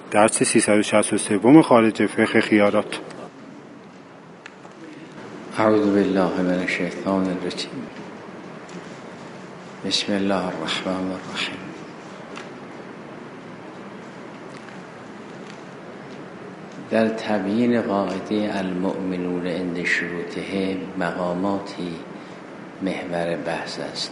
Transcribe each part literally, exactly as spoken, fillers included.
درس سیصد و شصت و سه خارج فقه خیارات. اعوذ بالله من الشیطان الرجیم. بسم الله الرحمن الرحیم. در تبیین قاعده المؤمنون عند شروطهم مقاماتی محور بحث است.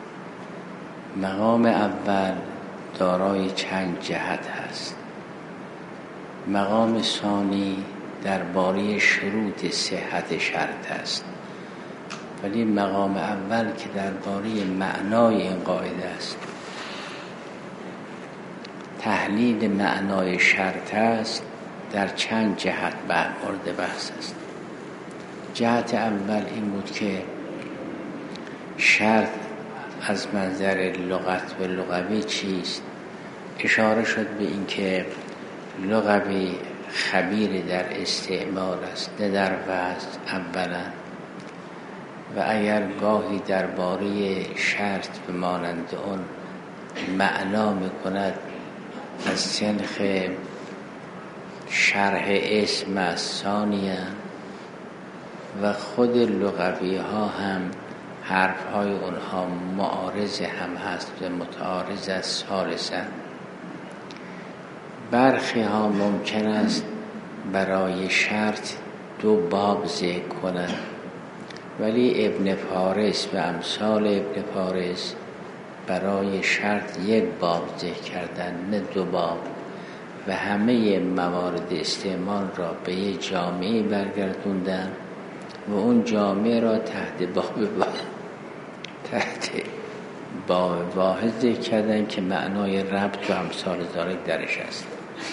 مقام اول دارای چند جهت است. مقام ثانی درباره شروط صحت شرط است، ولی مقام اول که درباره معنای این قاعده است، تحلیل معنای شرط است، در چند جهت بر مورد بحث است. جهت اول این بود که شرط از منظر لغت و لغوی چیست. اشاره شد به این که لغوی خبیر در استعمال است، نه در وضع اولا، و اگر گاهی درباره شرط به مانند اون معنا میکند از سنخ شرح اسم از ثانیا، و خود لغوی ها هم حرف های اونها معارض هم هست و متعارض از ثالثا. برخی ها ممکن است برای شرط دو باب ذکر کنند، ولی ابن فارس و امثال ابن فارس برای شرط یک باب ذکر کردن، نه دو باب، و همه موارد استعمال را به یک جامعه برگردوندن و اون جامعه را تحت باب تحت باب واحد ذکر کردن که معنای ربط و امثال ذالک درش است.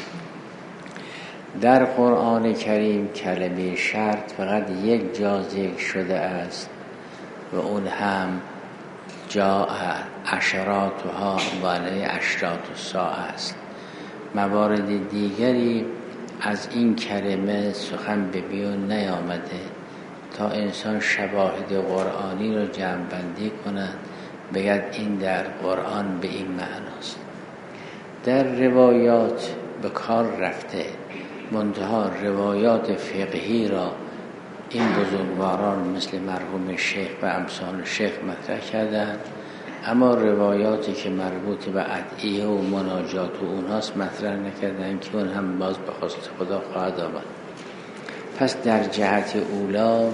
در قرآن کریم کلمه شرط فقط یک جا ذکر شده است و اون هم جا عشراتها بالای عشرات الساعه است. موارد دیگری از این کلمه سخن به میون نیامده تا انسان شواهد قرآنی رو جمع بندی کند بگد این در قرآن به این معناست. در روایات به کار رفته، منتها روایات فقهی را این بزرگواران مثل مرحوم شیخ و امثال شیخ مطرح کردند، اما روایاتی که مربوط به ادعیه و مناجات و اونهاست مطرح نکردند که اون هم باز به خواست خدا خواهد آمد. پس در جهت اولا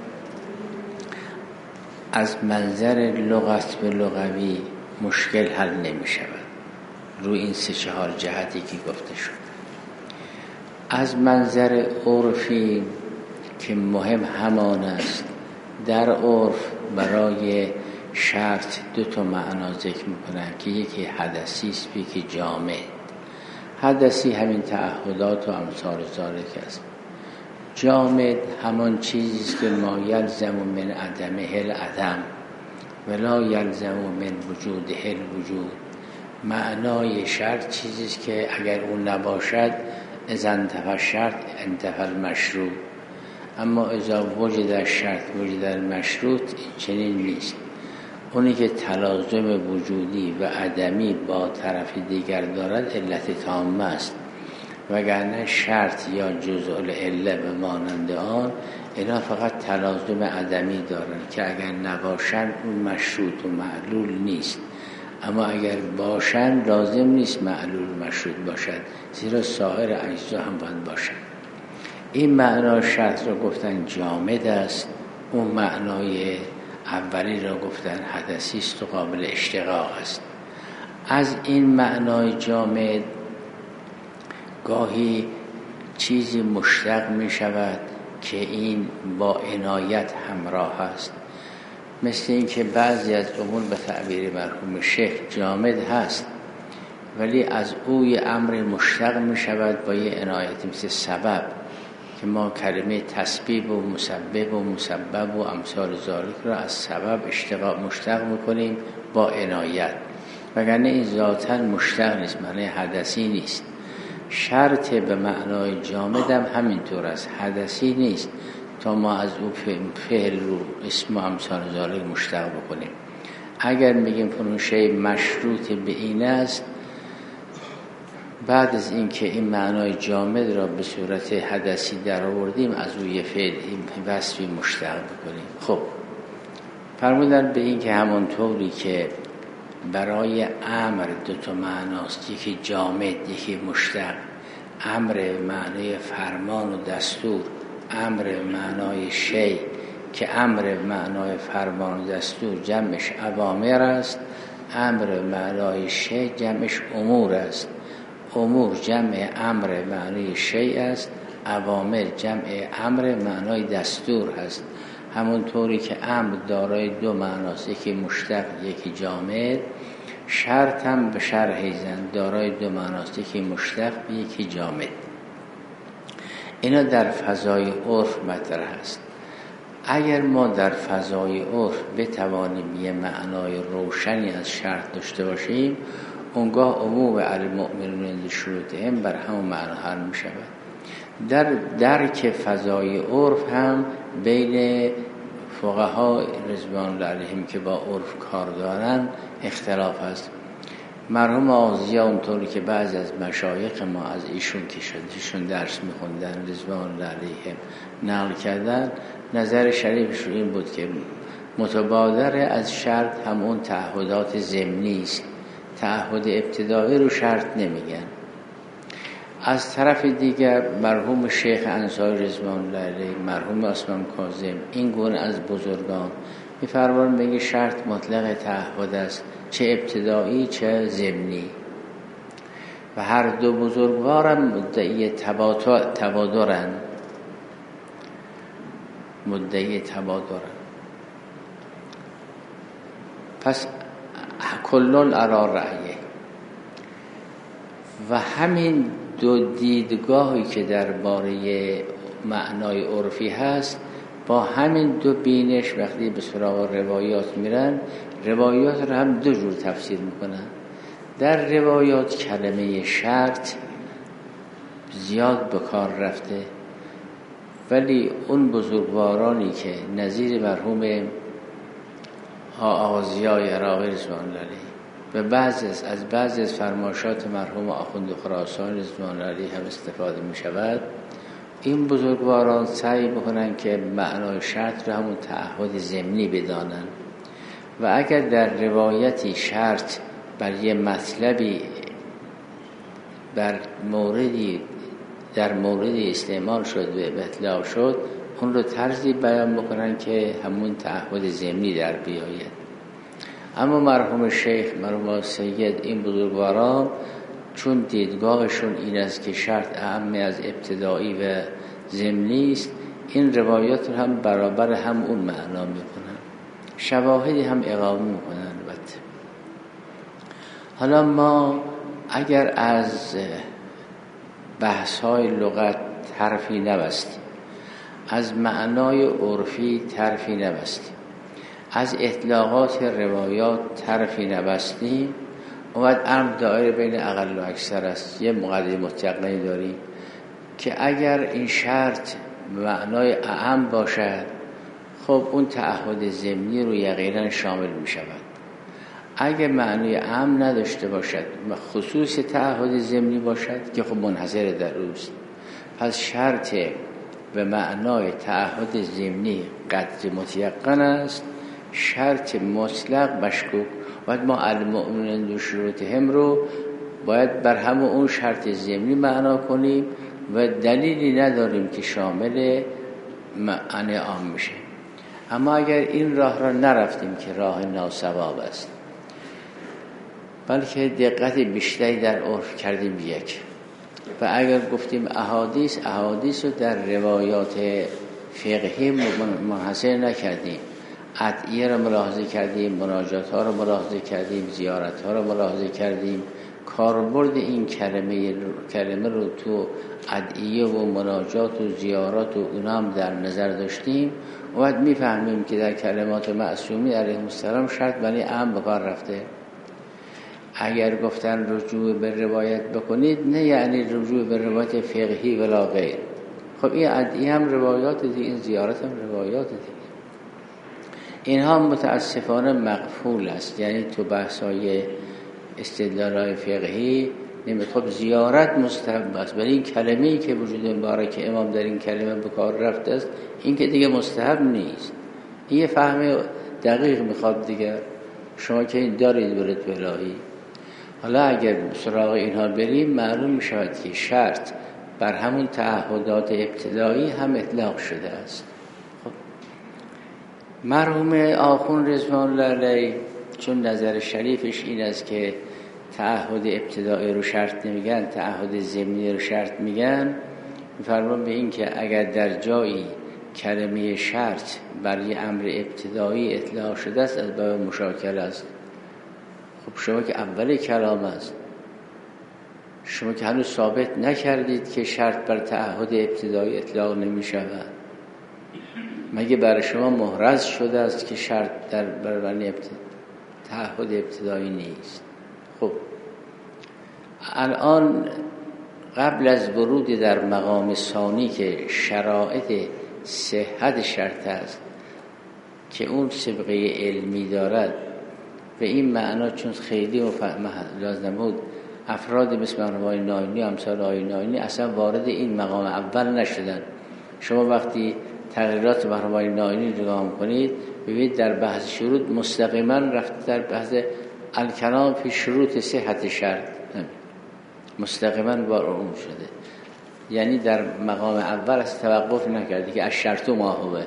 از منظر لغت و لغوی مشکل حل نمی شود روی این سه چهار جهتی که گفته شد. از منظر عرفی که مهم همان است، در عرف برای شرط دو تا معنا ذکر میکنن که یکی حدثی است و یکی جامد. حدثی همین تعهدات و امثال ذالک است. جامد همان چیزی است که ما یلزم من عدمه العدم ولا یلزم من وجوده الوجود. معنای شرط چیزی است که اگر اون نباشد اذا انتفى الشرط انتفى المشروط، اما اذا وجد الشرط وجد المشروط چنین نیست. اونی که تلازم وجودی و عدمی با طرف دیگر دارد علت تامه است، وگرنه شرط یا جزء العله به مانند آن اینا فقط تلازم عدمی دارند که اگر نباشند اون مشروط و معلول نیست، اما اگر باشند لازم نیست معلول مشروط باشد، زیرا سایر اجزا هم باید باشند. این معنای شرط را گفتن جامد است، اون معنای اولی را گفتن حدثی است و قابل اشتقاق است. از این معنای جامد گاهی چیزی مشتق می شود که این با عنایت همراه است، مثل این که بعضی از امور به تعبیر مرحوم شیخ جامد هست ولی از اوی امر مشتق می شود با یه عنایت، مثل سبب که ما کلمه تسبیب و مسبب و مسبب و امثال ذالک را از سبب اشتقاق مشتق میکنیم با عنایت، وگرنه این ذاتاً مشتق نیست، معنی حدثی نیست. شرط به معنای جامد هم همینطور است، حدثی نیست تا ما از او فعل رو اسم و امثال ذالک مشتق بکنیم. اگر میگیم فلان شی مشروط به این است، بعد از اینکه این معنای جامد را به صورت حدثی در آوردیم از روی فعل وصفی مشتق بکنیم. خب فرمودن به این که همونطوری که برای امر دو تا معناست، یکی جامد یکی مشتق. امر معنای فرمان و دستور، امر معنای شی که امر معنای فرمان و دستور جمعش اوامر است، امر معنای شی جمعش امور است. امور جمع امر معنای شی است، اوامر جمع امر معنای دستور است. همونطوری که امر دارای دو معناست، یکی مشتق یکی جامد، شرط هم به شرح زن دارای دو معناست، یکی مشتق یکی جامد. اینا در فضای عرف مطرح است. اگر ما در فضای عرف بتوانیم یه معنای روشنی از شرط داشته باشیم، اونگاه عموم المؤمنون عند شروطهم بر همون معنا حل می شود. در درک فضای عرف هم بین فقها رضوان الله علیهم که با عرف کار دارن اختلاف است. مرحوم آزیا اونطوری که بعض از مشایخ ما از ایشون که شدیشون درس میخوندن رضوان الله علیهم نقل کردن، نظر شریفشون این بود که متبادر از شرط همون تعهدات ضمنی است، تعهد ابتدایی رو شرط نمیگن. از طرف دیگر مرحوم شیخ انصاری رضوان الله علیه، مرحوم عثمان کاظم، این گونه از بزرگان می‌فرمایند میگه شرط مطلق تعهد است، چه ابتدایی چه ضمنی، و هر دو بزرگوارم مدعی تبادرن مدعی تبادرن پس کلون ارا رأیه. و همین دو دیدگاهی که درباره معنای عرفی هست با همین دو بینش وقتی به سراغ روایات میرن، روایات رو هم دو جور تفسیر میکنن. در روایات کلمه شرط زیاد به کار رفته، ولی اون بزرگوارانی که نظیر مرحوم آغازیای عراقی رضوان الله علیه و بعض از از بعض از فرمایشات مرحوم آخوند خراسان رضوان الله علیه هم استفاده می شود، این بزرگواران سعی بکنن که معنای شرط رو همون تعهد ضمنی بدانن و اگر در روایتی شرط بر یه مطلبی بر موردی در موردی استعمال شد و اطلاق شد، اون رو طرزی بیان بکنن که همون تعهد ضمنی در بیاید. اما مرحوم شیخ مرحوم سید این بزرگواران چون دیدگاهشون این است که شرط اهم از ابتدایی و ضمنی است، این روایات رو هم برابر هم اون معنا میکنن، شواهدی هم اقامه میکنن. البته حالا ما اگر از بحث‌های لغت طرفی نبستیم، از معنای عرفی طرفی نبستیم، از اطلاقات روایات طرفی نبستیم، اومد امر دایره بین اقل و اکثر است. یه مقدمه مطلقی داریم که اگر این شرط معنای اعم باشد، خب اون تعهد ضمنی رو یقینا شامل می شود. اگر معنای اعم نداشته باشد و خصوص تعهد ضمنی باشد که خب منحصر در اوست، پس شرط به معنای تعهد ضمنی قطع متیقن است، شرط مطلق مشکوک. باید ما المؤمنون عند شروطهم رو باید بر همون اون شرط ضمنی معنا کنیم و دلیلی نداریم که شامل معنی عام میشه. اما اگر این راه را نرفتیم که راه ناصواب است، بلکه دقت بیشتری در عرف کردیم یک، و اگر گفتیم احادیث احادیث رو در روایات فقهی منحصر نکردیم، ادعیه رو ملاحظه کردیم، مناجات ها رو ملاحظه کردیم، زیارت ها رو ملاحظه کردیم، کاربرد این کلمه کلمه رو تو ادعیه و مناجات و زیارات و اونا هم در نظر داشتیم، و بعد میفهمیم که در کلمات معصومی علیه السلام شرط بنی اهم به کار رفته. اگر گفتن رجوع به روایت بکنید، نه یعنی رجوع به روایت فقهی ولا غیر. خب این ادعیه هم روایات دیگه، این زیارت هم روایات دیگه. اینها متاسفانه مغفول است. یعنی تو بحث‌های استدلال‌های فقهی نمیخواد. زیارت مستحب است، ولی این کلمه‌ای که وجود مبارک امام در این کلمه به کار رفته است این که دیگه مستحب نیست. این یه فهم دقیق میخواد دیگه. شما که این دارید ولد الهی. حالا اگر سراغ اینها بریم معلوم میشود که شرط بر همون تعهدات ابتدایی هم اطلاق شده است. خب مرحوم آخوند رضوان الله علیه چون نظر شریفش این است که تعهد ابتدایی رو شرط نمیگن، تعهد ضمنی رو شرط میگن، میفرمان به این که اگر در جایی کلمه شرط بر یه امر ابتدایی اطلاق شده است از باب مشاکل است. خب شما که اول کلام است، شما که هنوز ثابت نکردید که شرط بر تعهد ابتدایی اطلاق نمی شود، مگه برای شما محرز شده است که شرط در برابر تعهد ابتدایی نیست؟ خب الان قبل از ورود در مقام ثانی که شرایط صحت شرط است که اون سابقه علمی دارد، و این معنا چون خیلی مفهوم لازم بود افراد مثل مرحوم ناینی و امثال آقای ناینی اصلا وارد این مقام اول نشدن. شما وقتی تغییرات مرحوم ناینی رو نگاه کنید ببینید در بحث شروط مستقیما رفت در بحث الکلام فی شروط صحت شرط، مستقیما وارد اون شده. یعنی در مقام اول از توقف نکردی که از شرط و ماهوه،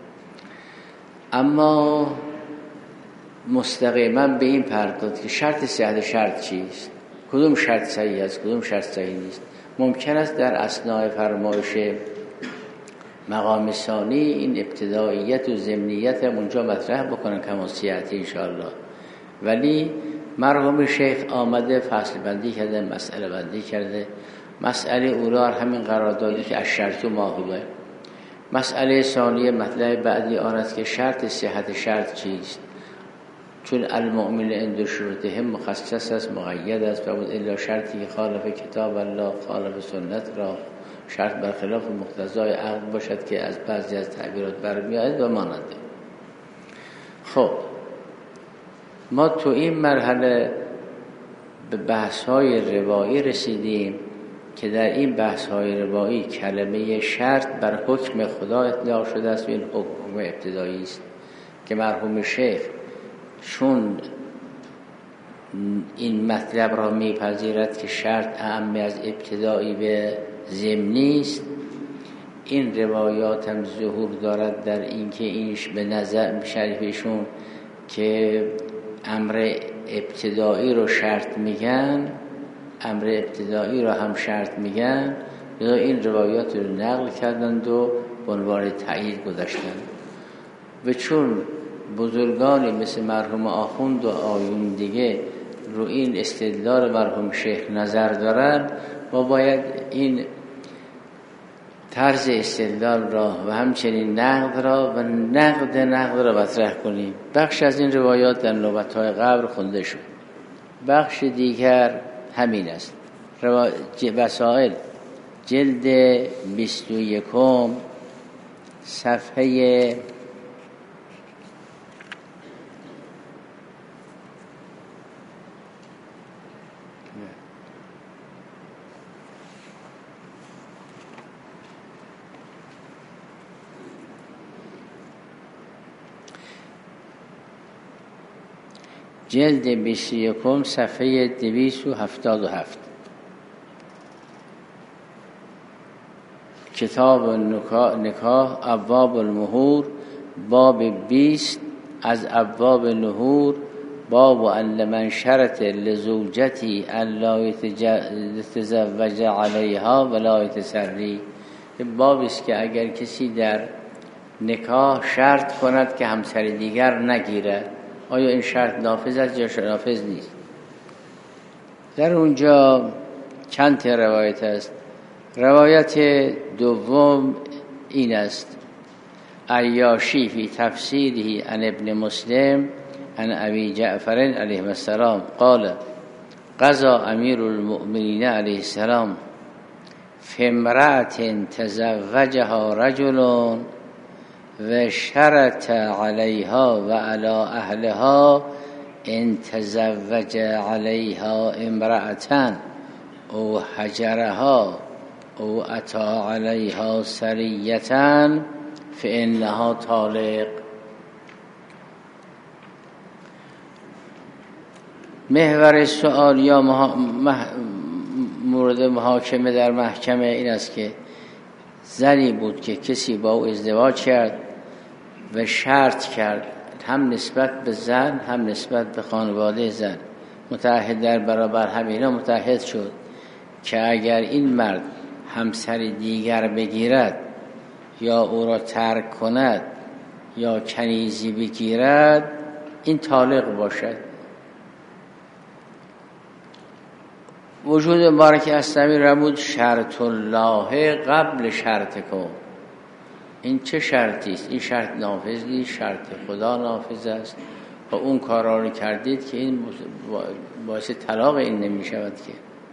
اما مستقیما به این پرداخت که شرط صحت شرط چیست، کدوم شرط صحیح است کدوم شرط صحیح نیست. ممکن است در اثناء فرمایش مقام ثانی این ابتداییت و ضمنیت اونجا مطرح بکنن کما سیاتی انشاءالله، ولی مرحوم شیخ آمده فصل بندی کرده، مسئله بندی کرده. مسئله اولا همین قرار داده که از شرط و ماهوه. مسئله ثانیه مطلب بعدی آن است که شرط صحت شرط چیست، چون المؤمن عند شروطهم مخصص است مقید است و بود الا شرطی که خالف کتاب الله خالف سنت را شرط برخلاف مقتضای عقل باشد که از بعضی از تعبیرات برمیآید و ماننده. خب ما تو این مرحله به بحث‌های روایی رسیدیم که در این بحث‌های روایی کلمه شرط بر حکم خدا اطلاق شده است و این حکم ابتدایی است که مرحوم شیخ چون این مطلب را میپذیرد که شرط اهم از ابتدایی به ضمنی است. این روایات هم ظهور دارد در این که اینش به نظر شریفشون که امر ابتدایی رو شرط میگن، امر ابتدایی رو هم شرط میگن، یا این روایات رو نقل کردند و به عنوان تأیید گذاشتند. و چون بزرگانی مثل مرحوم آخوند و آیون دیگه رو این استدلال مرحوم شیخ نظر دارن، ما باید این طرز استدلال را و همچنین نقد را و نقد نقد را مطرح کنیم. بخش از این روایات در نوبت‌های قبل خونده شد، بخش دیگر همین است. روا... وسائل جلد بیست و یکم صفحه جلد بیست و یکم صفحه دویست و هفتاد و هفت کتاب نکاح ابواب المهور باب بیست از ابواب نهور باب ان من شرط لزوجتی الا یتزوج علیها ولا یتسری. بابی است که اگر کسی در نکاح شرط کند که همسر دیگر نگیرد آیا این شرط نافذ است یا نافذ نیست. در اونجا چند تا روایت است. روایت دوم این است: عیاشی فی تفسیره عن ابن مسلم عن ابی جعفر علیه السلام قال قضا امیر المؤمنین علیه السلام فی امرأة تزوجها رجل و شرط علیها و علی اهلها ان تزوج علیها امرأة او حجرها او اتا علیها سریتا فانها طالق. محور سوال یا مح... مح... مورد محاکمه در محکمه این است که زنی بود که کسی با او ازدواج کرد و شرط کرد هم نسبت به زن هم نسبت به خانواده زن، متعهد در برابر همینا متعهد شد که اگر این مرد همسر دیگر بگیرد یا او را ترک کند یا کنیزی بگیرد این طالق باشد. وجود مبارک اسلامی رمود شرط الله قبل شرط کن. این چه شرطی است؟ این شرط نافذ نیست، شرط خدا نافذ است و اون کارا رو کردید که این باعث طلاق این نمی شود. که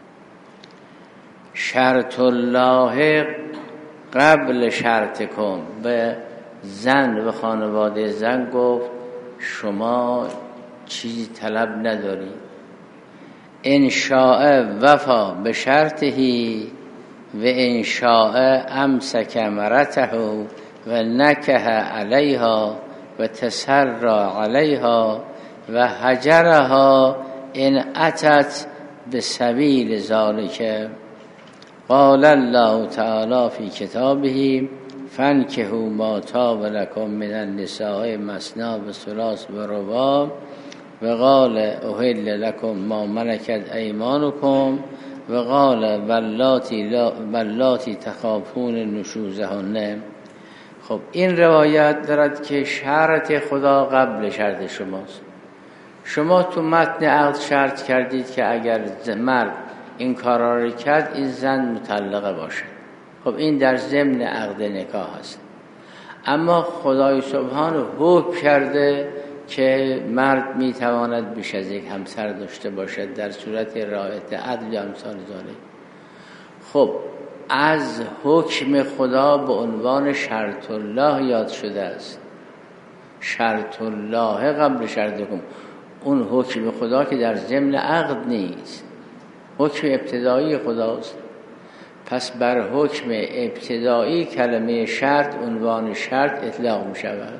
شرط الله قبل شرط کن. به زن و خانواده زن گفت شما چیزی طلب نداری، ان شاء وفا به شرطهی و ان شاء امسک مرته و نکه علیها و تسرع علیها و هجرها ان اتت به سبیل ذالک. قال الله تعالی فی کتابه فانکحوا ما طاب لکم من النساء مثنی و ثلاث و رباع و قال احل لکم ما ملکت ایمانکم و قال واللاتی واللاتی تخافون نشوزهن. خب این روایت دارد که شرط خدا قبل شرط شماست. شما تو متن عقد شرط کردید که اگر مرد این کارا رو کرد این زن مطلقه باشه. خب این در ضمن عقد نکاح است. اما خدای سبحان حکم کرده که مرد میتواند بیش از یک همسر داشته باشد در صورت رعایت عدل یا امثال ذالک. خب از حکم خدا به عنوان شرط الله یاد شده است. شرط الله قبل شرط کن. اون حکم خدا که در ضمن عقد نیست، حکم ابتدایی خداست. پس بر حکم ابتدایی کلمه شرط عنوان شرط اطلاق می شود.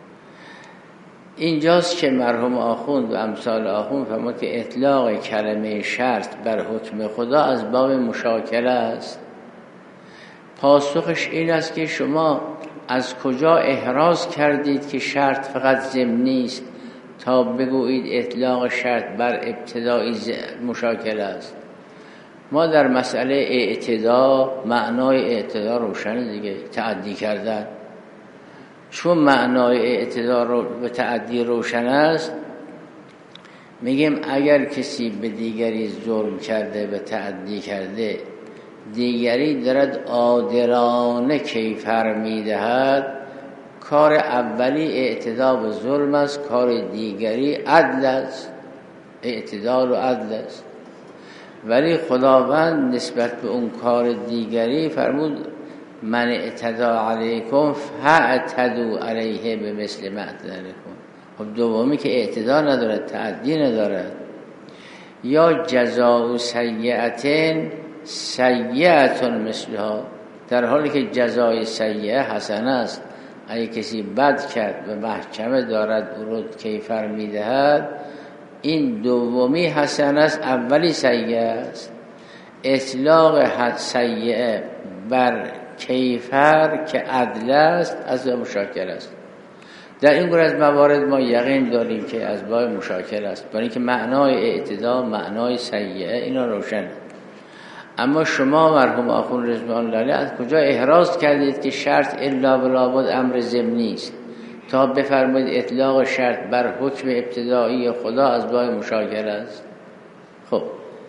اینجاست که مرحوم آخوند و امثال آخوند فرمود که اطلاق کلمه شرط بر حکم خدا از باب مشاکله است. پاسخش این است که شما از کجا احراز کردید که شرط فقط ضمنی است تا بگویید اطلاق شرط بر ابتدایی مشاکله است؟ ما در مسئله اعتدا معنای اعتدا روشن دیگه، تعدی کردن. چون معنای اعتدا رو به تعدی روشن است میگیم اگر کسی به دیگری ظلم کرده و تعدی کرده، دیگری دارد عادلانه کیفر میدهد، کار اولی اعتدا به ظلم است، کار دیگری عدل است، اعتدال و عدل است. ولی خداوند نسبت به اون کار دیگری فرمود من اعتدا علیکم فاعتدوا علیه به مثل ما اعتدا علیکم. خب دومی که اعتدا ندارد، تعدی ندارد. یا جزاء سیئة سیئة مثلها، در حالی که جزای سیئه حسنه است. اگه کسی بد کرد و محکمه دارد او رو کیفر میدهد، این دومی حسنه است، اولی سیئه است. اطلاق سیئه بر کیفر که عدل است از مشاکل است. در این گونه از موارد ما یقین داریم که از باب مشاکل است، برای اینکه معنای اعتدا معنای سیئه اینا روشن. اما شما مرحوم آخوند رضوان الله علیه از کجا احراز کردید که شرط الا بلابد امر ضمنی است تا بفرمایید اطلاق شرط بر حکم ابتدایی خدا از باب مشاکل است؟ خب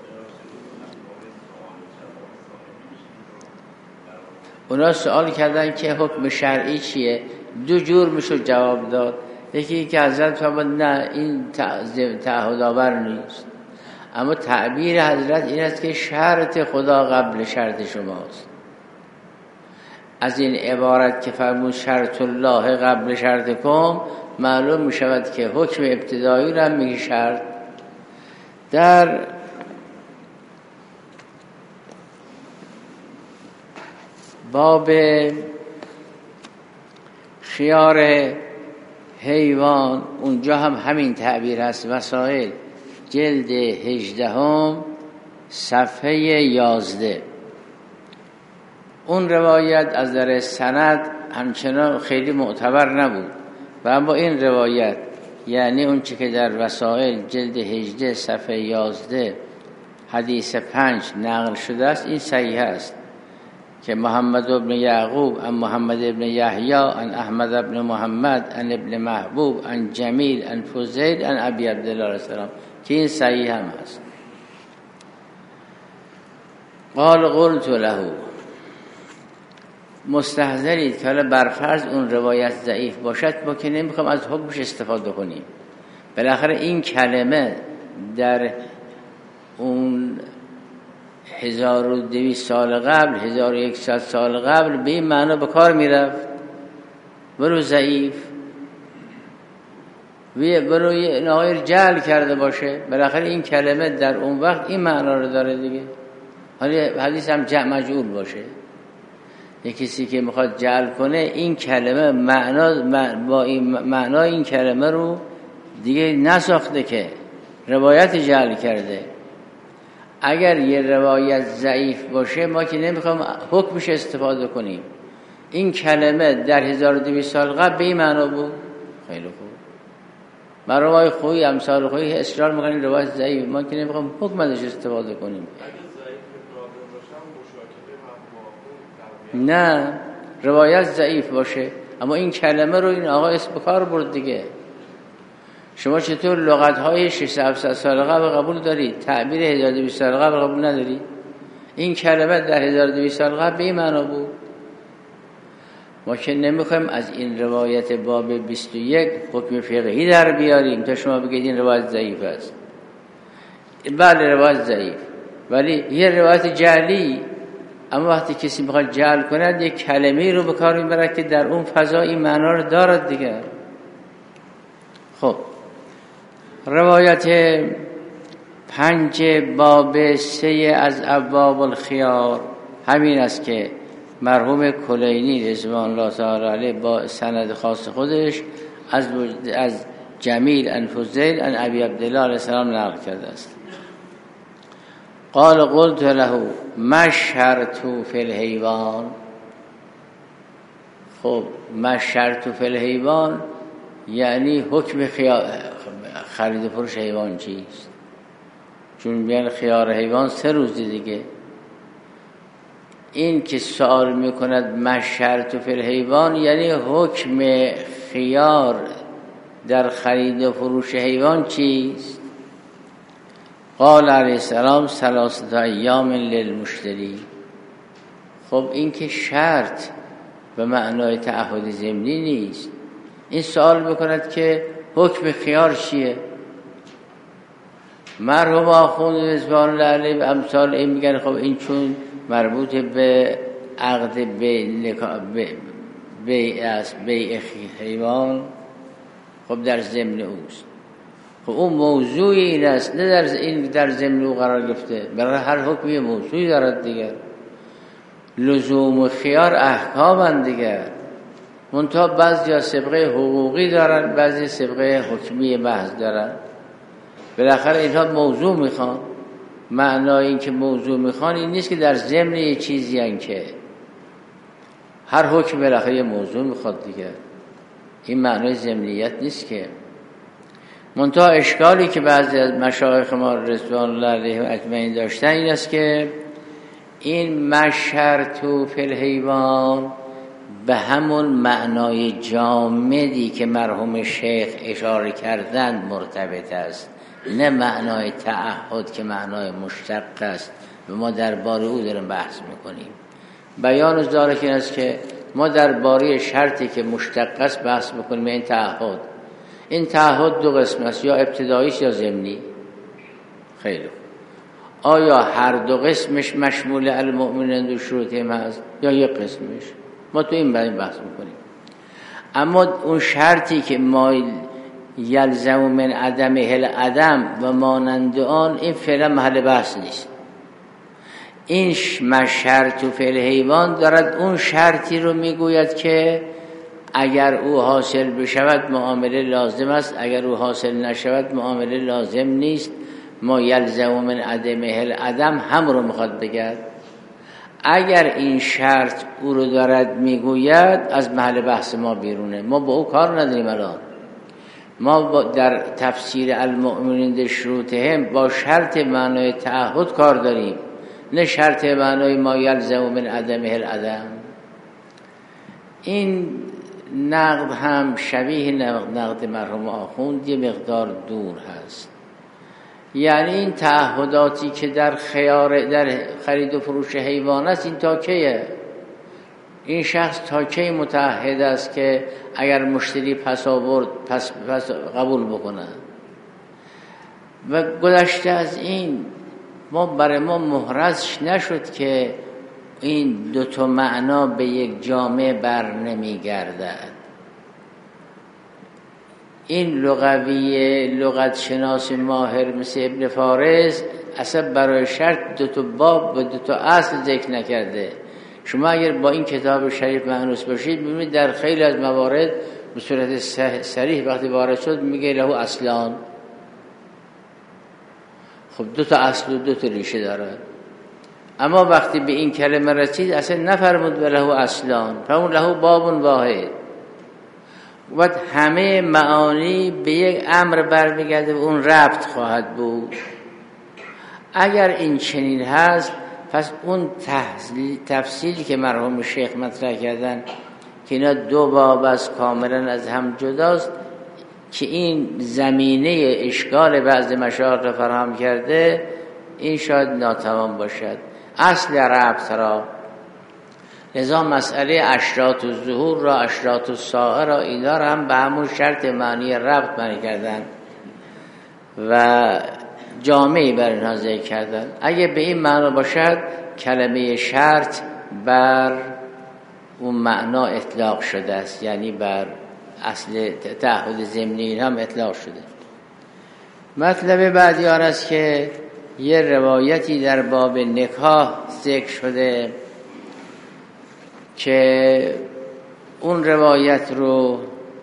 اونا سوال کردن که حکم شرعی چیه؟ دو جور میشه جواب داد. یکی که حضرت فرمود نه این تعهد آور نیست، اما تعبیر حضرت این است که شرط خدا قبل شرط شماست. از این عبارت که فرمود شرط الله قبل شرط کن معلوم می شود که حکم ابتدایی را میگه شرط. در باب خیار حیوان، اونجا هم همین تعبیر هست. وسائل جلد هجدهم صفحه یازده. اون روایت از در سند همچنان خیلی معتبر نبود و اما این روایت، یعنی اون چی که در وسائل جلد هجده صفحه یازده حدیث پنج نقل شده است، این صحیح است که محمد ابن یعقوب عن محمد ابن یحیی عن احمد ابن محمد عن ابن محبوب عن جمیل عن فضیل عن ابی عبدالله علیه السلام، که این صحیح هم هست. قال قلت له، مستحضرید که حالا برفرض اون روایت ضعیف باشد، ما که نمیخوام از حکمش استفاده کنیم. بالاخره این کلمه در اون هزار و دویست سال قبل، هزار و یکصد سال قبل به این معنا به کار میرفت. برو ضعیف و برو ناغیر جعل کرده باشه، بالاخره این کلمه در اون وقت این معنا رو داره دیگه. حالا حدیث هم جمع مجعول باشه، یک کسی که میخواد جعل کنه این کلمه معنا با این معنا این کلمه رو دیگه نساخته که روایت جعل کرده. اگر یه روایت ضعیف باشه ما که نمیخوام حکمش استفاده کنیم. این کلمه در هزار و دویست سال قبل به این معنا بود. خیلی خوب، برای خوی امثال خوی اصرار میکنیم روایت ضعیف، ما که نمیخوام حکم ازش استفاده کنیم. نه، روایت ضعیف باشه اما این کلمه رو این آقا اسم بکار برد دیگه. شما چطور لغت‌های ششصد هفتصد سال قبل قبول دارید، تعبیر هزار و دویست سال قبل قبول ندارید؟ این کلمه در هزار و دویست سال قبل به این معنا بود. ما که نمیخوایم از این روایت باب بیست و یک حکم فقهی در بیاریم تا شما بگید این روایت ضعیف است. بله روایت ضعیف، ولی یه روایت جعلی. اما وقتی کسی میخواد جعل کند یک کلمه رو به کار میبرد که در اون فضا این معنا رو دارد دیگه. خب روایت پنج باب سه از ابواب الخیار همین است که مرحوم کلینی رضوان الله تعالی علیه با سند خاص خودش از از جمیل عن فضیل عن ابی عبدالله علیه السلام نقل کرده است. قال قلت له ما شرط فی الحیوان. خب ما شرط فی الحیوان یعنی حکم خیار خرید و فروش حیوان چیست؟ چون میگن خیار حیوان سه روز دیگه. این که سوال میکند ما شرط فی الحیوان یعنی حکم خیار در خرید و فروش حیوان چیست؟ قال علیه السلام ثلاثه ایام للمشتری. خب این که شرط به معنای تعهد ضمنی نیست. این سوال میکند که حکم خیار چیه؟ مرحوم آخوند رضوان الله علیه امثال این میگن خب این چون مربوط به عقد بیع است، بیع حیوان، خب در ضمن اوست. خب اون موضوعی این است، نه در این در ضمن او قرار گرفته. برای هر حکمی موضوعی دارد دیگر. لزوم خیار احکامند دیگر. منتها بعضی ها سابقه حقوقی دارن، بعضی سابقه حکمی محض دارن. بالاخره اینها موضوع میخوان. معنای این که موضوع میخوان این نیست که در ضمن یه چیزی هن که هر حکم بالاخره موضوع میخواد دیگر. این معنای ضمنیت نیست که. منتها اشکالی که بعضی از مشایخ ما رضوان الله علیهم اجمعین داشتن این است که این مشرط فی الحیوان به همون معنای جامدی که مرحوم شیخ اشاره کردند مرتبط است، نه معنای تعهد که معنای مشتق است و ما درباره او داریم بحث میکنیم. بیان ذالک این است که ما درباره شرطی که مشتق است بحث میکنیم. این تعهد این تعهد دو قسم است، یا ابتداییش یا ضمنی. خیلی آیا هر دو قسمش مشمول المؤمنین دو شروطیم هست یا یک قسمش؟ ما تو این بحث میکنیم. اما اون شرطی که ما یلزم من عدم هل عدم و مانند آن، این فعلا محل بحث نیست. این شرط فی الحیوان دارد اون شرطی رو میگوید که اگر او حاصل بشود معامله لازم است، اگر او حاصل نشود معامله لازم نیست. ما یلزم من عدمه العدم هم رو میخواد بگه. اگر این شرط او رو دارد میگوید از محل بحث ما بیرونه، ما با او کار نداریم. الان ما در تفسیر المؤمنین شروطهم با شرط معنای تعهد کار داریم، نه شرط معنای ما یلزم من عدمه العدم. این نقد هم شبیه نقد مرحوم آخوند یه مقدار دور هست. یعنی این تعهداتی که در خیار در خرید و فروش حیوان است، این تا کیه؟ این شخص تا کی متعهد است که اگر مشتری پس آورد پس, پس قبول بکنه؟ و گذشته از این ما برای ما محرز نشد که این دو تا معنا به یک جامعه بر نمی گردد. این لغوی لغت شناس ماهر مثل ابن فارس اصلا برای شرط دو تا باب و دو تا اصل ذکر نکرده. شما اگر با این کتاب شریف مأنوس باشید ببینید در خیلی از موارد به صورت صریح وقتی وارد شد میگه له اصلان. خب دو تا اصل و دو تا ریشه داره، اما وقتی به این کلمه رسید اصلا نفرمود له اصلان، فرمود له باب واحد. و همه معانی به یک امر برمیگرده و اون ربط خواهد بود. اگر این چنین هست پس اون تفصیلی که مرحوم شیخ مطرح کردن که اینا دو باب است کاملا از هم جداست، که این زمینه اشکال بعض مشایخ را فراهم کرده، این شاید ناتمام باشد. اصل ربط را لذا مسئله اشراط الظهور را اشراط الساعه را اینا را هم به همون شرط معنی ربط معنی کردن و جامعی بر اینها ذکر کردن. اگه به این معنا باشد کلمه شرط بر اون معنا اطلاق شده است، یعنی بر اصل تعهد ضمنی هم اطلاق شده. مطلب بعدی آن است که یه روایتی در باب نکاح ذکر شده که اون روایت رو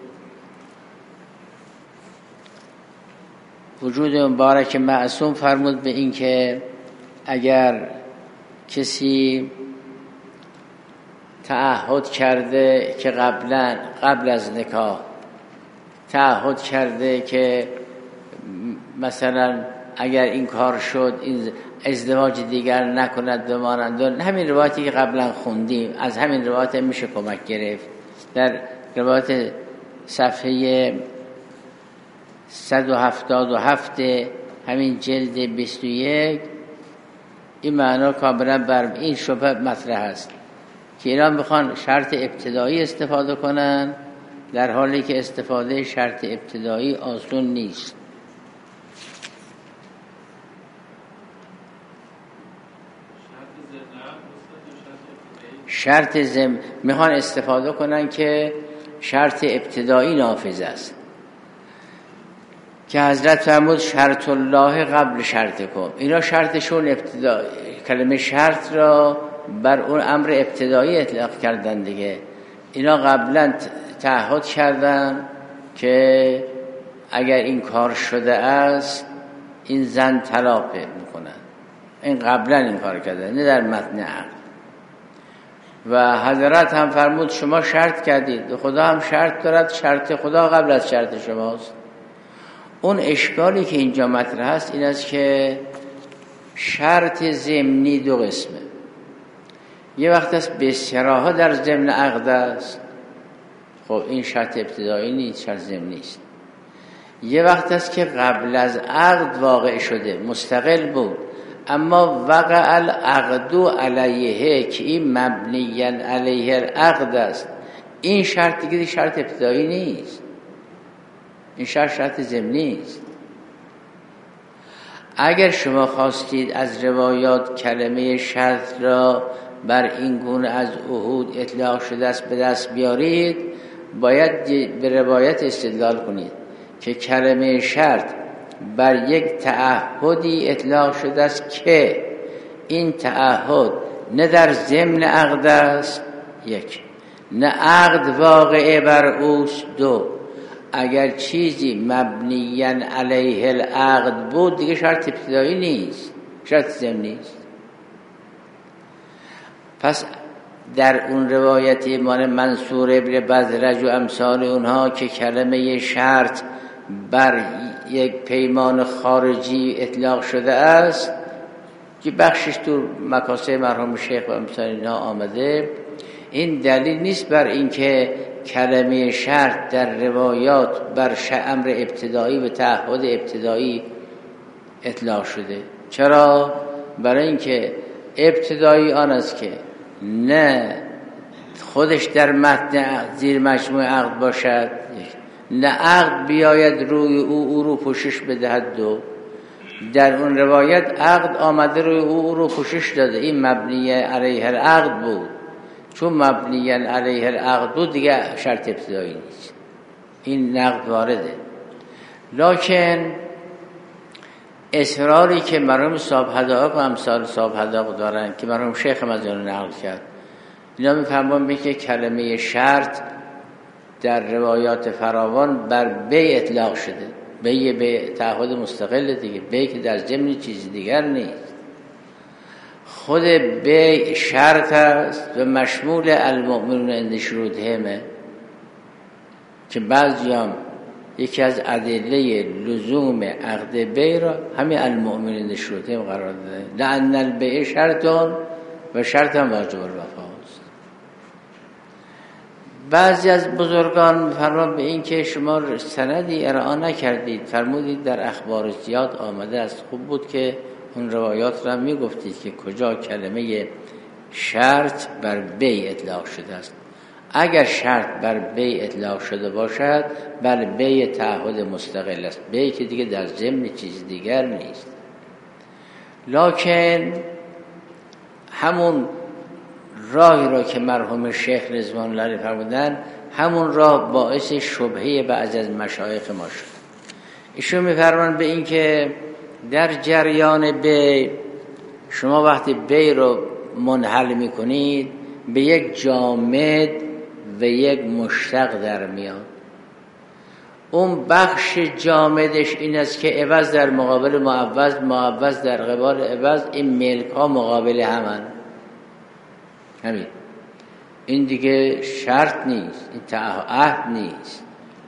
وجود مبارک معصوم فرمود به این که اگر کسی تعهد کرده که قبلا قبل از نکاح تعهد کرده که مثلا اگر این کار شد این ازدواج دیگر نکند بمانند، همین روایتی که قبلا خوندیم از همین روایت میشه کمک گرفت. در روایت صفحه صد و هفتاد و هفت همین جلد بیست و یک این معنا کاملا بر این شبه مطرح است که اینا میخوان شرط ابتدایی استفاده کنن در حالی که استفاده شرط ابتدایی آسون نیست. شرط زم میخوان استفاده کنن که شرط ابتدایی نافذ است، که حضرت فرمود شرط الله قبل شرطکم. اینا شرطشون ابتدایی، کلمه شرط را بر اون امر ابتدایی اطلاق کردن دیگه. اینا قبلا تعهد کردن که اگر این کار شده است این زن طلاق میکنن. این قبلا این کار کردن، نه در متن عقد. و حضرت هم فرمود شما شرط کردید، خدا هم شرط دارد، شرط خدا قبل از شرط شماست. اون اشکالی که اینجا مطرح است این است که شرط ضمنی دو قسمه. یه وقت است به صراحت در ضمن عقد است، خب این شرط ابتدایی نیست، شرط ضمنی است. یه وقت است که قبل از عقد واقع شده، مستقل بود، اما وقع العقد علیه که این مبنی علیه العقد است. این شرط دیگه شرط ابتدایی نیست، این شرط شرط ضمنی است. اگر شما خواستید از روایات کلمه شرط را بر این گونه از عهود اطلاق شده است به دست بیارید، باید به روایت استدلال کنید که کلمه شرط بر یک تعهدی اطلاق شده است که این تعهد نه در ضمن عقد است، یک، نه عقد واقعه بر اوست، دو، اگر چیزی مبنیاً علیه العقد بود دیگه شرط ابتدایی نیست، شرط ضمنی نیست. پس در اون روایت ایمان منصور ابن بزرج و امثال اونها که کلمه شرط بر یک پیمان خارجی اطلاق شده است که بخشش تو مکاسب مرحوم شیخ و امثال اینها آمده، این دلیل نیست بر اینکه کلمه شرط در روایات بر امر ابتدایی و تعهد ابتدایی اطلاق شده. چرا؟ برای اینکه ابتدایی آن است که نه خودش در متن زیر مجموع عقد باشد، نه عقد بیاید روی او او رو پوشش بدهد، دو، در اون روایت عقد آمده روی او او رو پوشش داده، این مبنی علیه العقد بود، چون مبنی علیه العقد بود دیگه شرط ابتدایی نیست، این نقد وارده. لکن اصراری که مرحوم صاحب حدائق و امثال صاحب حدائق دارن که مرحوم شیخ مزون نقل کرد، اینا میفهمون که کلمه شرط در روایات فراوان بر بی اطلاق شده. بی به تعهد مستقل دیگه، بی که در ضمن چیز دیگر نیست، خود بی شرط است و مشمول المؤمنون عند شروطهم، که بعضی هم یکی از ادله لزوم عقد بی را همین المؤمنون عند شروطهم قرار داده، لأن البیع شرطون و شرط هم واجب الوفاست. بعضی از بزرگان فرمان به این که شما سندی ارائه نکردید، فرمودید در اخبار زیاد آمده است، خوب بود که اون روایات را می گفتید که کجا کلمه شرط بر بی اطلاق شده است. اگر شرط بر بی اطلاق شده باشد بر بی تعهد مستقل است، بی که دیگه در ضمن چیز دیگر نیست. لکن همون راهی را که مرحوم شیخ رضوان الله فرمودن، همون راه باعث شبهه بعضی از مشایخ ما شد. ایشون می‌فرمایند به این که در جریان بی شما وقتی بی رو منحل می‌کنید به یک جامد و یک مشتق در میاد. اون بخش جامدش این است که عوض در مقابل معوض، معوض در قبال عوض، این ملک ها مقابل همن. همین این دیگه شرط نیست، این عهد نیست.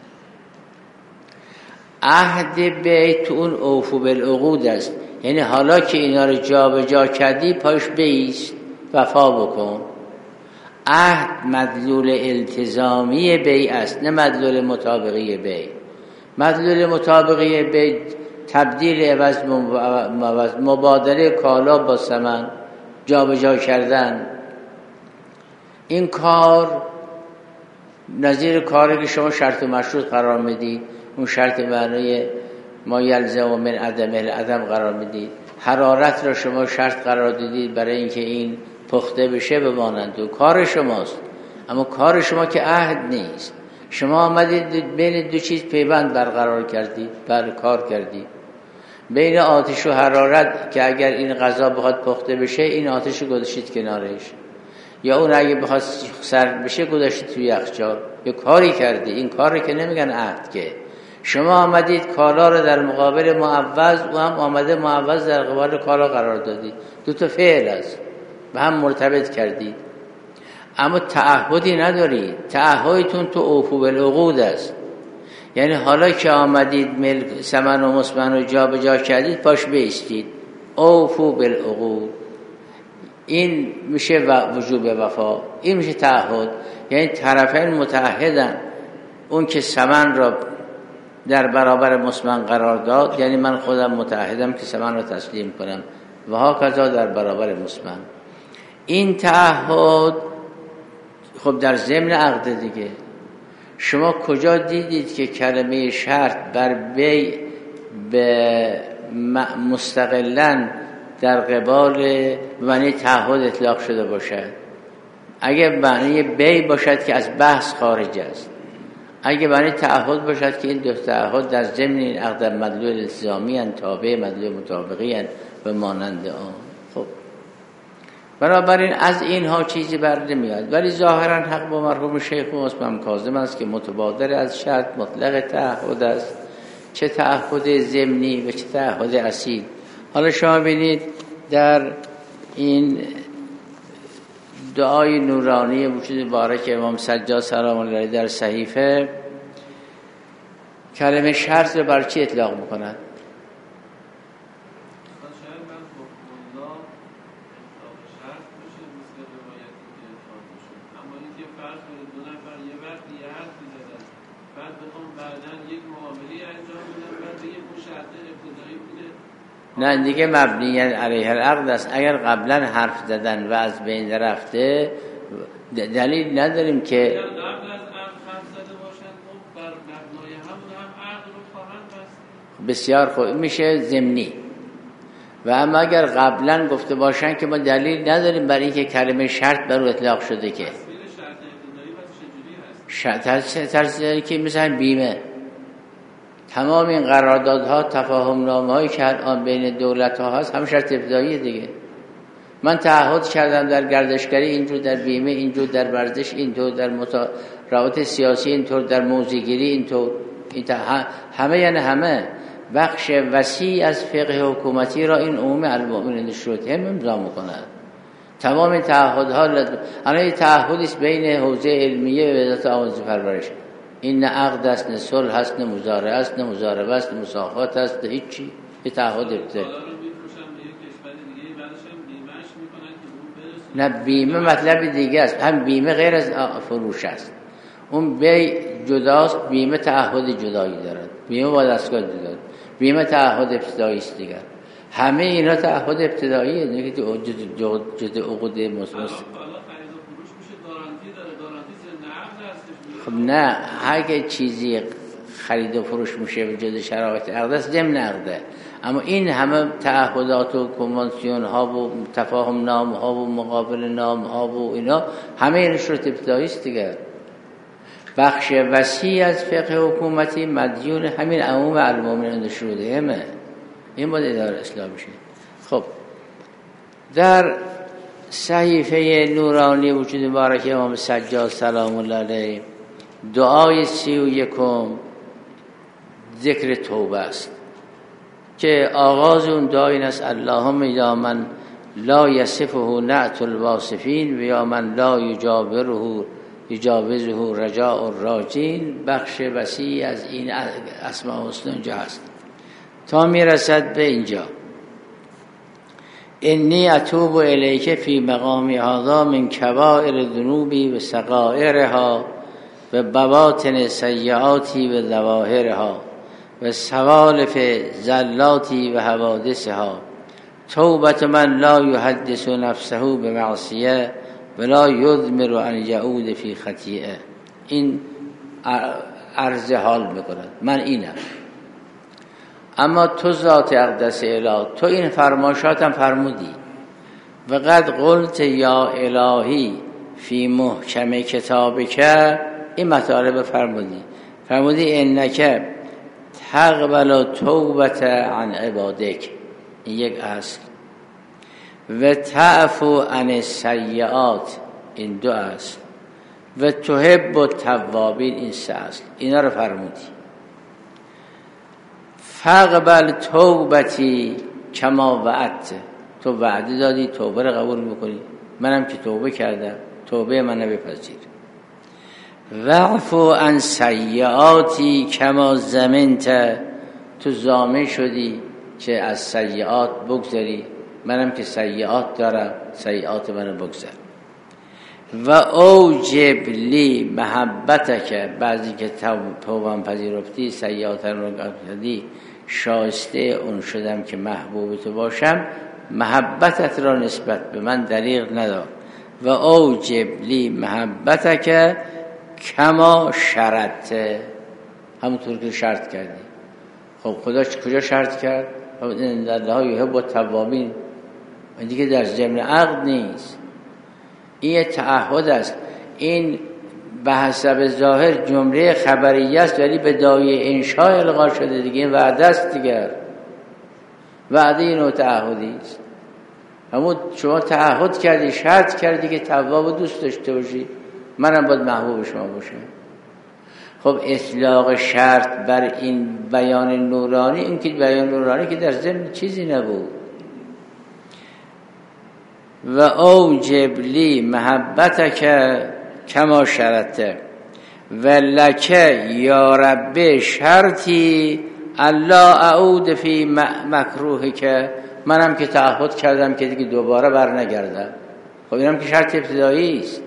عهد بیت اون اوفو بالعقود است، یعنی حالا که اینا رو جا به جا کردی پاش بیست وفا بکن. عهد مدلول التزامی بی است، نه مدلول مطابقی بی. مدلول مطابقی بی تبدیل عوض مبادله کالا با ثمن، جا به جا کردن. این کار نظیر کاری که شما شرط و مشروط قرار میدید، اون شرط معنی ما یلزم من عدم العدم قرار میدید. حرارت را شما شرط قرار دادید برای اینکه این پخته بشه بمانند، و کار شماست، اما کار شما که عهد نیست. شما آمدید بین دو چیز پیوند برقرار کردید، بر کار کردید، بین آتش و حرارت که اگر این غذا بخواد پخته بشه این آتش رو گذاشتید کنارش، یا اون اگه بخواد سرد بشه گذاشتید توی یخچال. یه کاری کردی، این کاری که نمیگن عهد. که شما آمدید کالا رو در مقابل معوض و هم آمده معوض در قبال کالا قرار دادید، دو تا فعل است به هم مرتبط کردید، اما تعهدی ندارید. تعهدتون تو اوفو بالعقود است، یعنی حالا که آمدید ملک ثمن و مسمن رو جا به جا کردید پاش بیستید. اوفو بالعقود، این میشه وجوب وفا، این میشه تعهد. یعنی طرفین متعهدن، اون که ثمن را در برابر مسمن قرار داد، یعنی من خودم متعهدم که ثمن را تسلیم کنم، و ها کذا در برابر مسمن. این تعهد خب در ضمن عقد دیگه. شما کجا دیدید که کلمه شرط بر بی به مستقلاً در قبال معنی تعهد اطلاق شده باشد؟ اگه معنی بی باشد که از بحث خارج است، اگه معنی تعهد باشد که این دو تعهد در ضمن این عقد مدلول التزامی ان، تابع مدلول مطابقی ان و مانند آن. خب بنابراین از اینها چیزی بر نمیاد. ولی ظاهرا حق با مرحوم شیخ مسلم کاظم است که متبادر از شرط مطلق تعهد است، چه تعهد ضمنی و چه تعهد اصیل. حالا شما ببینید در این دعای نورانی وجود بارک امام سجاد سلام الله علیه در صحیفه کلمه شرط رو بر چی اطلاق میکنند؟ نه دیگه مبنی علیه العقد است. اگر قبلا حرف زدن و از بین رفته دلیل نداریم که قبل از عقد حرف زده باشن خب بر مبنای همون هم عقد رو خواهند بست. بسیار خوب میشه ضمنی. و اما اگر قبلا گفته باشن که ما دلیل نداریم برای اینکه کلمه شرط بر او اطلاق شده که شرط ابتدایی که مثلا بیمه، تمام این قراردادها تفاهم نامه‌هایی که الان بین دولت‌ها هست هم شرط ابتداییه دیگه. من تعهد کردم در گردشگری اینجور، در بیمه اینجور، در ورزش اینطور، در روابط سیاسی اینطور، در موزیگیری اینطور، این همه یعنی همه بخش وسیع از فقه حکومتی را این عموم المؤمنین شروط هم امضا می‌کند. تمام تعهدها الان تعهدی است بین حوزه علمیه و وزارت آموزش و پرورش. این نه عقد است، نه صلح است، نه مزارعه است، نه مزاربه است، نه مساقات است، نه هیچی. یه تعهد ابتدایی. نه بیمه مطلب دیگه است. هم بیمه غیر از فروش است. اون بی جداست، بیمه تعهد جدایی دارد. بیمه با دستگاه جدایی. بیمه تعهد ابتدایی است دیگر. همه اینا تعهد ابتداییه، نه که جد عقود مسموس. خب نه، اگه چیزی خرید و فروش میشه به جد شرایط عقد است ضمن عقده. اما این همه تعهدات و کنوانسیون ها و تفاهم نام ها و مقابل نام ها و اینا همه این شروط ابتدایی است دیگه. بخش وسیع از فقه حکومتی مدیون همین عموم المؤمنین شروطه همه. این باید اداره اصلاح بشه. خب در صحیفه نورانی وجود بارک امام سجاد سلام الله علیه دعای سی و یکم ذکر توبه است که آغاز اون دعای این است: اللهم یا من لا یصفه نعت الواصفین و یا من لا یجابره یجاوزه رجاء الراجین. بخش وسیع از این اسماء الحسنا اینجا هست تا میرسد به اینجا: انی اتوب الیک فی مقام هذا من کبائر ذنوبی و صغائرها و بواطن سیئاتی و ظواهرها و سوالف زلاتی و حوادثها. توبت من لا یحدث نفسه بمعصیه ولا یضمر ان یعود فی خطیئه. این عرض حال میکند من اینم. اما تو ذات اقدس اله، تو این فرمایشاتم فرمودی و قد قلت یا الهی فی محکم کتابک، این مطالب فرمودی فرمودی انک تقبل توبت عن عبادک، این یک اصل، و تعفو عن السیئات، این دو اصل، و تحب التوابین، این سه اصل. اینا رو فرمودی. فقبل توبتی کما وعدت، تو وعده دادی توبه رو قبول میکنی، منم که توبه کردم توبه منو بپذیر. وعفو عن سیئاتی کما ضمنت، تو ضامن شدی که از سیئات بگذری، منم که سیئات دارم سیئات منو بگذر. و اوجب لی محبتک، بعضی که توبم پذیرفتی سیئات رو کردی شایسته اون شدم که محبوب تو باشم، محبتت را نسبت به من دریغ ندار. و اوجب لی محبتک کما شرط، همونطور که شرط کردی. خب خدا کجا شرط کرد؟ ان الله یحب التوابین، این دیگه در ضمن عقد نیست، این تعهد است. این به حسب ظاهر جمله خبریه است ولی به دایه انشاء القا شده دیگه، این وعده است دیگر، وعده اینو تعهدی است. اما شما تعهد کردی، شرط کردی که تواب دوست داشته باشی، منم باید محبوب شما باشم. خب اطلاق شرط بر این بیان نورانی، این که بیان نورانی که در ضمن چیزی نبود. و اوجب لی محبتک کما شرطه و لکه یا رب شرطی الله اعود فی مکروهی، که منم که تعهد کردم که دیگه دوباره بر نگردم. خب اینم که شرط ابتدایی است.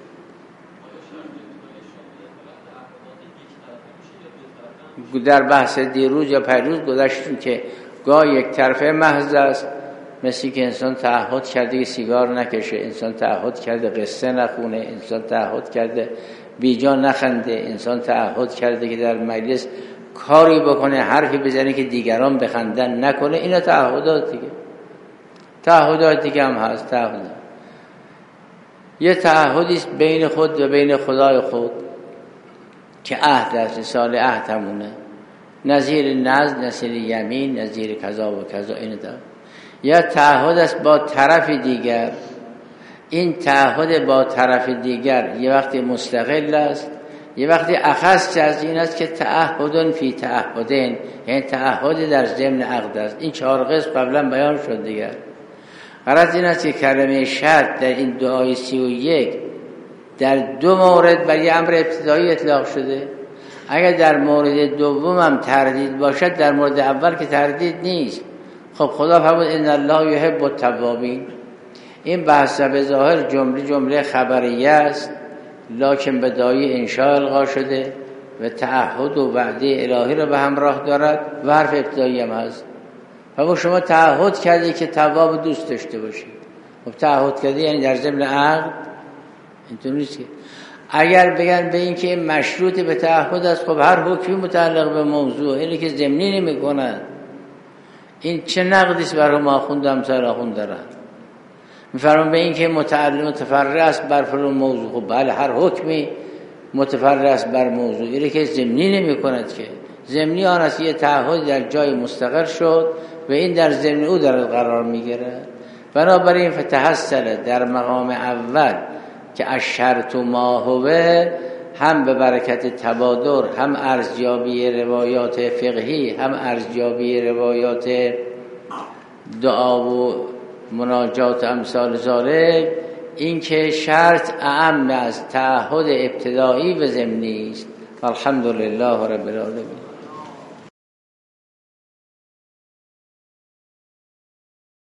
در بحث دیروز یا پیروز گذاشتیم که گاه یک طرفه محض است، مثل که انسان تعهد کرده که سیگار نکشه، انسان تعهد کرده قصه نخونه، انسان تعهد کرده بیجا نخنده، انسان تعهد کرده که در مجلس کاری بکنه، حرفی بزنه که دیگران بخندن نکنه. اینا تعهدات دیگه، تعهدات دیگه هم هست. تعهد یه تعهدی است بین خود و بین خدای خود که عهد است، سال عهد همونه، نظیر نذر، نظیر یمین، نظیر کذا و کذا. این داره. یا تعهد است با طرف دیگر. این تعهد با طرف دیگر یه وقتی مستقل است، یه وقتی اخص از این است که تعهدن فی تعهدین، یعنی تعهد در ضمن عقد است. این چهار قسم قبلا بیان شد دیگر. غرض این است که کلمه شرط در این دعای سی و یک در دو مورد برای امر ابتدایی اطلاق شده. اگر در مورد دوم هم تردید باشد، در مورد اول که تردید نیست. خب خدا فرمود ان الله یحب التوابین. این بحث به ظاهر جمله جمله خبریه است، لکن به دایی انشاء القا شده و تعهد و وعده الهی را به همراه دارد و حرف ابتدایی هم هست. و شما تعهد کردی که تواب دوست داشته باشی. خب تعهد کردی یعنی در ضمن عقد. اینطور نیست که اگر بگن به این که مشروط به تعهد است، خب هر حکمی متعلق به موضوع، اینی که ضمنی نمی کنند، این چه نقدیست برای ما آخوند امثال آخوند دارن؟ میفرمان به این که متعلق متفرع است بر فلان موضوع. خب بله، هر حکمی متفرع است بر موضوع، اینی که ضمنی نمی کند. که ضمنی آن است یه تعهد در جای مستقر شد و این در ضمن او در قرار میگیره. بنابراین فتحصل در مقام اول که الشرط ما هوه، هم به برکت تبادر، هم ارزیابی روایات فقهی، هم ارزیابی روایات دعا و مناجات امثال ذالک، این که شرط اعم از تعهد ابتدایی و ضمنی است. الحمدلله رب العالمین.